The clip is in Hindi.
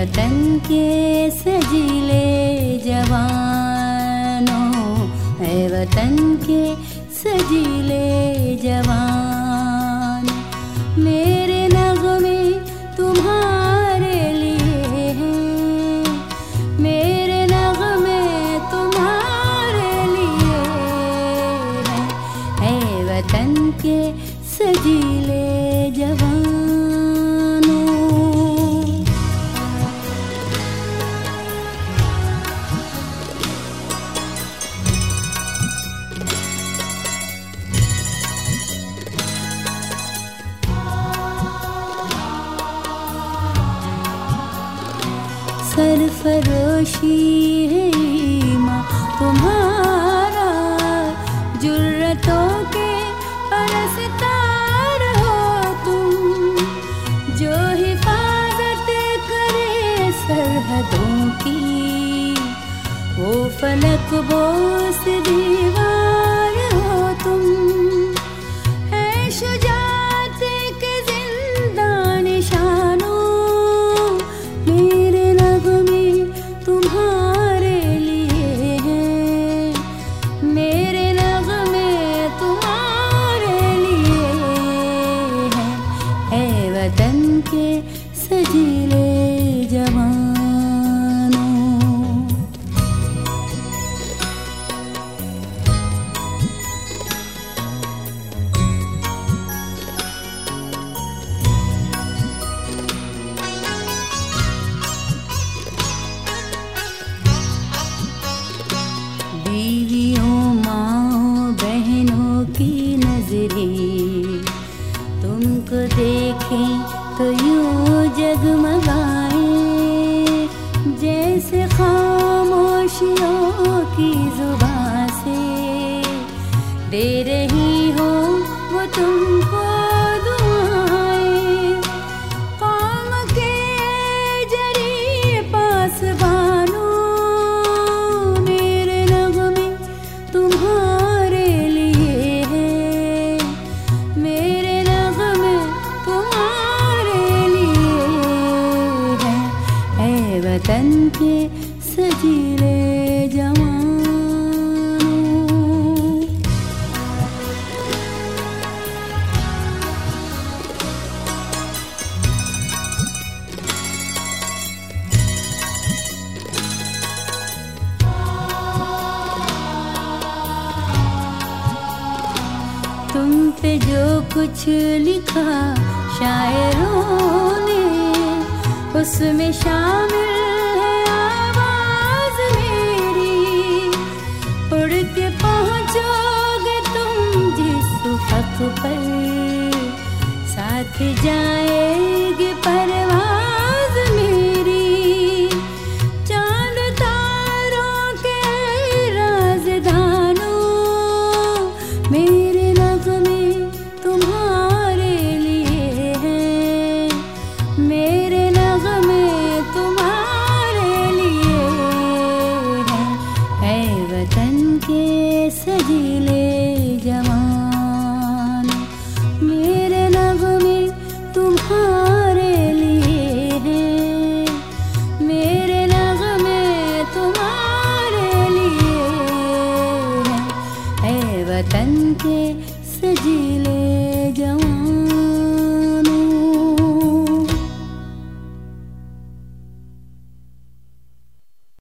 वतन के सजीले जवानों, है वतन के सजीले जवान। मेरे नगमे तुम्हारे लिए हैं, मेरे नगमे तुम्हारे लिए हैं, है वतन के सजीले जवान। सरफरोशी है ईमान तुम्हारा, जुर्रतों के परस्तार हो तुम, जो हिफाजत करे सरहदों की, वो फलक बोस दीवार हो तुम। है शुजात के जिंदा निशानों, मेरे नगमे तुम्हारे लिए हैं, मेरे नगमे तुम्हारे लिए हैं, है वतन के सजीले जवानों। बीवियों माँ बहनों की नजरें तुमको देखें तो यूं जगमगाए, जैसे खामोशियों की जुबां से दे रही हो वो तुमको दुआएं। कौम के जरिए पासबानों, मेरे नगमे तुम्हारे लिए हैं, मेरे नगमे तुम्हारे लिए हैं, है वतन के सजीले जवानों। तुम पे जो कुछ लिखा शायरों ने, उसमें शामिल है आवाज मेरी। उड़ के पहुंचोगे तुम जिस उफ़क़ पर, साथ जाएगी परवाज़ मेरी। चांद तारों के राज़दानों, मेरे नगमे तुम्हारे लिए हैं, मेरे नगमे तुम्हारे लिए हैं, है वतन के सजीले जवान। मेरे नगमे तुम्हारे लिए हैं, मेरे नगमे तुम्हारे लिए हैं, है वतन के सजीले जवान।